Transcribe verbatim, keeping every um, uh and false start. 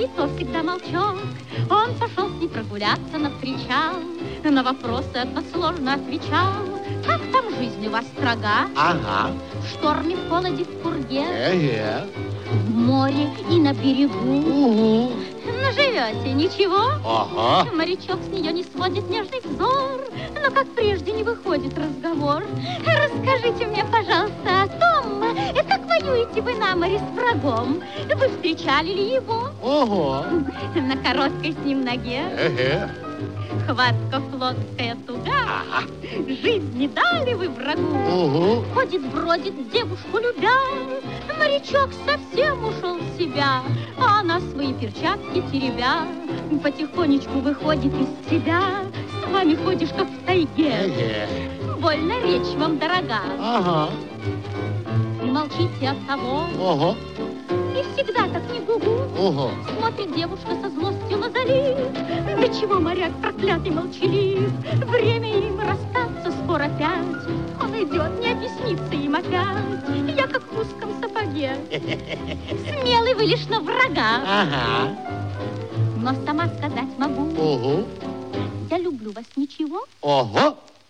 и то всегда молчок. Он пошел с ней прогуляться на причал, на вопросы односложно отвечал. Как там жизнь у вас строга? Ага. В шторме, в холоде, в пурге, Э-э. в море и на берегу. Угу. Наживете, ничего? Ага. Морячок с нее не сводит нежный взор, но как прежде не выходит разговор. Расскажите мне, пожалуйста, о том, как воюете вы на море с врагом. Вы встречали ли его? Ого. На короткой с ним ноге. Э-э. Хватка флотская туга. Ага. Жизнь не дали вы врагу. Угу. Ходит, бродит, девушку любя. Морячок совсем ушел в себя, а она свои перчатки теребя потихонечку выходит из себя. С вами ходишь, как в тайге. Э-э. Больно речь вам дорога. Ага. И молчите от того. Ого. И всегда так не гугу. Ого. Смотрит девушка со злостью на залив. До чего моряк проклятый молчалив. Время им расстаться скоро опять. Он идет, не объяснится им опять. Я как в узком сапоге. Смелый вы лишь на врага. Ага. Но сама сказать могу. Ого. Я люблю вас, ничего. Ого.